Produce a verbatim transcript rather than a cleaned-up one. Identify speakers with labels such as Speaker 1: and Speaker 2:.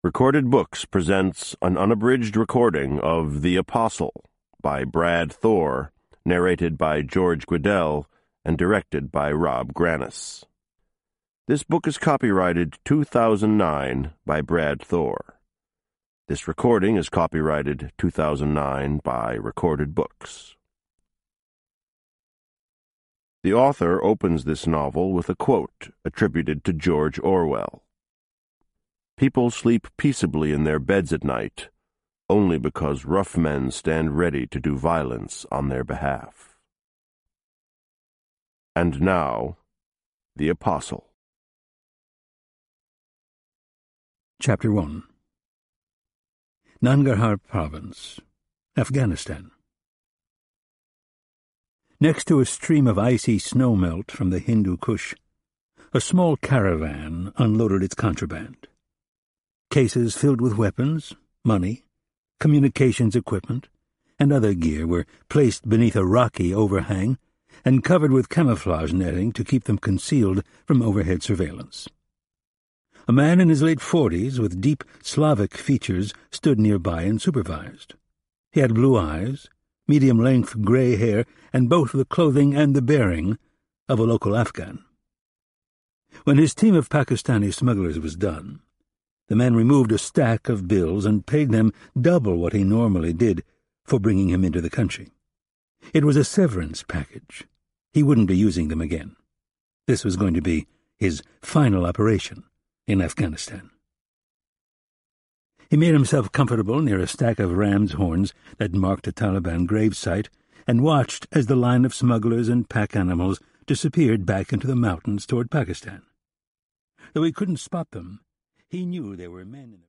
Speaker 1: Recorded Books presents an unabridged recording of The Apostle by Brad Thor, narrated by George Guidell, and directed by Rob Grannis. This book is copyrighted two thousand nine by Brad Thor. This recording is copyrighted two thousand nine by Recorded Books. The author opens this novel with a quote attributed to George Orwell. People sleep peaceably in their beds at night, only because rough men stand ready to do violence on their behalf. And now, The Apostle.
Speaker 2: Chapter one. Nangarhar Province, Afghanistan. Next to a stream of icy snowmelt from the Hindu Kush, a small caravan unloaded its contraband. Cases filled with weapons, money, communications equipment, and other gear were placed beneath a rocky overhang and covered with camouflage netting to keep them concealed from overhead surveillance. A man in his late forties with deep Slavic features stood nearby and supervised. He had blue eyes, medium-length gray hair, and both the clothing and the bearing of a local Afghan. When his team of Pakistani smugglers was done, the man removed a stack of bills and paid them double what he normally did for bringing him into the country. It was a severance package. He wouldn't be using them again. This was going to be his final operation in Afghanistan. He made himself comfortable near a stack of ram's horns that marked a Taliban gravesite and watched as the line of smugglers and pack animals disappeared back into the mountains toward Pakistan. Though he couldn't spot them, he knew there were men in the